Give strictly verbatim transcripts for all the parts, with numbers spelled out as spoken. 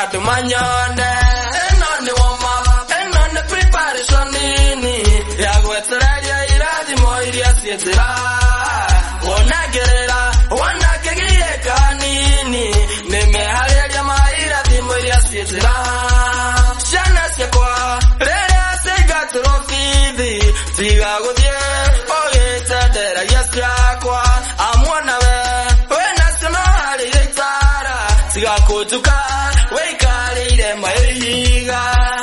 andu manyone eno ni woma eno ni preparation nini ya gwetereria irathimo iria cietira wonagerera wanakegie kanini nimehareria mairathimo iria cietira ciana ciakwa rĩrĩa cigaturwo bithi tiga gũthiĩ ũgĩtenderagia ciakwa amuona we wĩnacio no harĩire itara tiga kũnjuka wĩikarĩire mahiga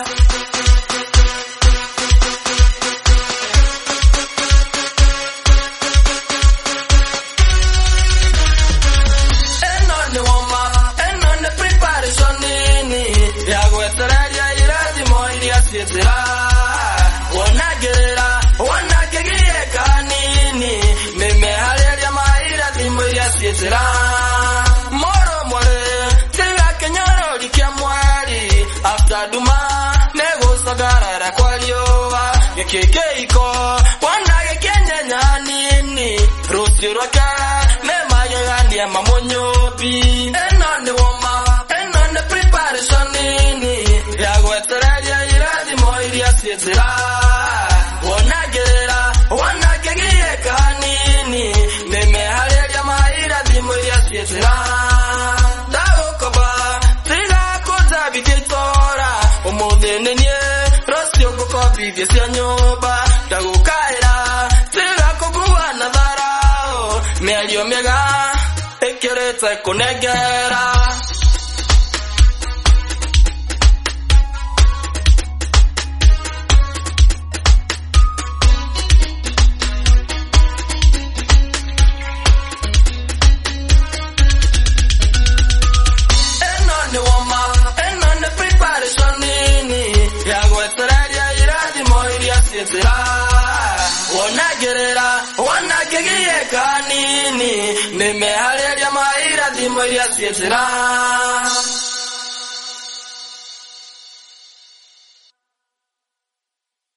eno nĩ woma eno nĩ preparation nini ya gwetereria irathimo iria cietira wonagerera wanakegie kanini nimehareria mairathimo iria cietira moro more tiga kenyarori kia mwari after duma negũcogarara kwa riũa gĩkĩkĩiko wanagĩkĩnyenya nini rũciũ rwake nĩmagegania mamũnyũmbi eno nĩ woma eno nĩ preparation nini ya gwetereria irathimo iria cietira wonagerera wanakegie kanini nimehareria mairathimo iria cietira ndagũkoba tiga kũnjambithia itora ũmũthĩ nĩ niĩ rũciũ ngũkobithia cia nyũmba ndagũkaĩra tiga kũgua na tharaũ mĩario mĩega ĩkĩrĩte kũnengera wonagerera wanakegie kanini nimehareria mairathimo iria cietira